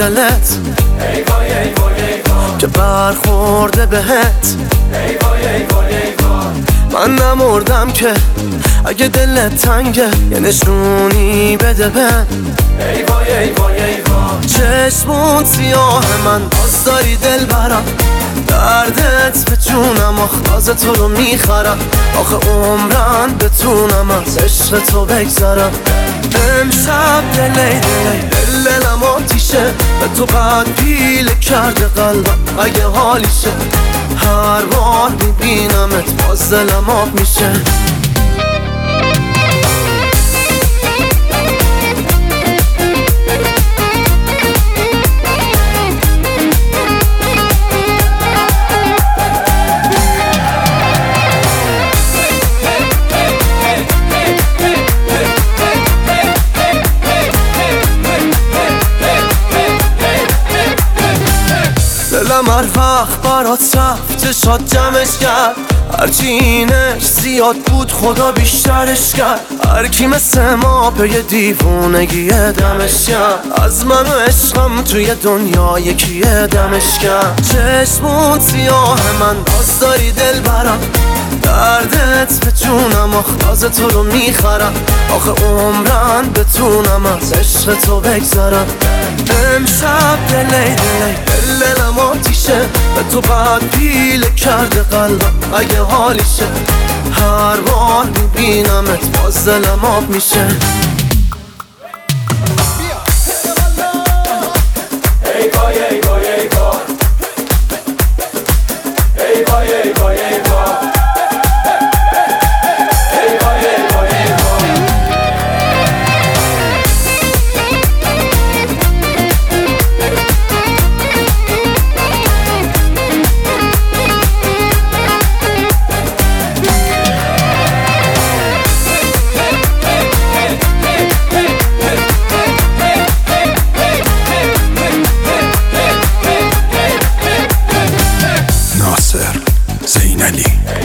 دلت ای وای ای وای ای وای که برخورده بهت ای وای ای وای ای وای من نمردم که اگه دلت تنگه یه نشونی بده بهم ای وای ای وای ای وای چشمون سیاه من باز داری دل برم دردت به جونم آخ تو رو میخرم آخه عمرن بتونم از عشق تو بگذرم امشب دلی دلم آتیشه به تو قد پیله کرده قلبم اگه حالیشه هر بار میبینمت باز دلم آب میشه دلم هر وقت برات رفت چشات جمعش کرد هرچی اینش زیاد بود خدا بیشترش کرد هر کی مثل ما پی دیوونگی دمش کرد از من و عشقم توی دنیا یکی دمش کرد چشمون سیاه من باز داری دل برم دردت به جونم آخ تو رو میخرم آخه عمرن بتونم از عشق تو بگذرم امشب دلم آتیشه به تو قد پیله کرده قلبم اگه حالیشه هر بار میبینمت باز دلم آب میشه ای وای ای وای ای وای ای وای ای وای ای وای ای وای ای وای ای وای ناصر زینلی